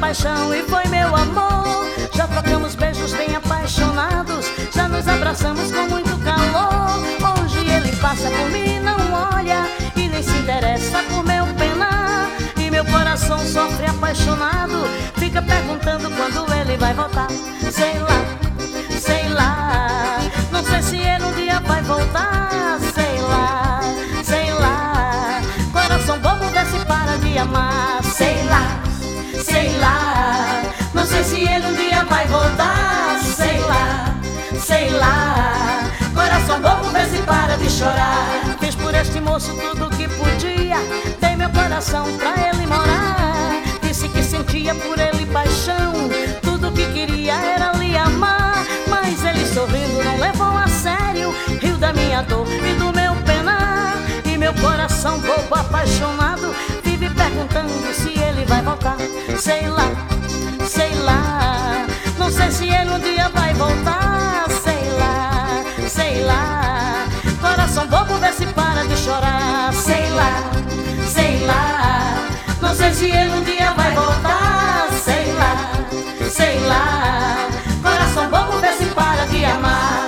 paixão e foi meu amor. Já trocamos beijos bem apaixonados, já nos abraçamos com muito calor. Hoje ele passa por mim, não olha e nem se interessa por meu penar. E meu coração sofre apaixonado, fica perguntando quando ele vai voltar. Sei lá, não sei se ele um dia vai voltar. Sei lá, coração bobo vê se para de amar. Sei lá, não sei se ele um dia vai voltar. Sei lá, coração bobo vê se para de chorar. Fiz por este moço tudo o que podia, dei meu coração pra ele morar. Disse que sentia por ele paixão, tudo que queria era lhe amar. Mas ele sorrindo não levou a sério, riu da minha dor e do meu penar. E meu coração bobo apaixonado vive perguntando se ele vai voltar. Sei lá, não sei se ele um dia vai voltar. Sei lá, coração bobo vê se para de chorar. Sei lá, não sei se ele um dia vai voltar. Sei lá, coração bobo vê se para de amar.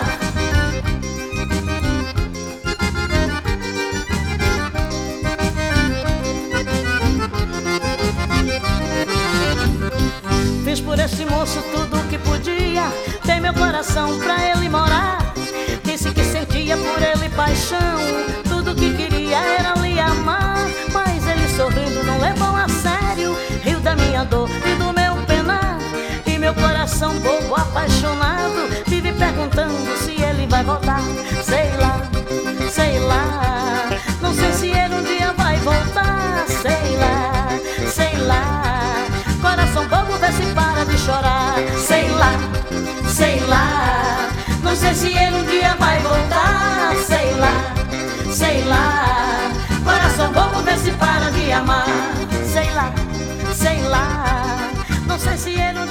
Fiz por este moço tudo o que podia, dei meu coração pra ele morar. Disse que sentia por ele paixão, tudo que queria era lhe amar. Mas ele sorrindo não levou a sério, riu da minha dor e do meu penar. E meu coração bobo apaixonado vive perguntando se ele vai voltar. Sei lá, não sei se ele um dia vai voltar. Sei lá, coração bobo vê se para de chorar. Sei lá, não sei se ele um dia vai voltar. Sei lá, coração bobo vê se para de amar. Sei lá, não sei se ele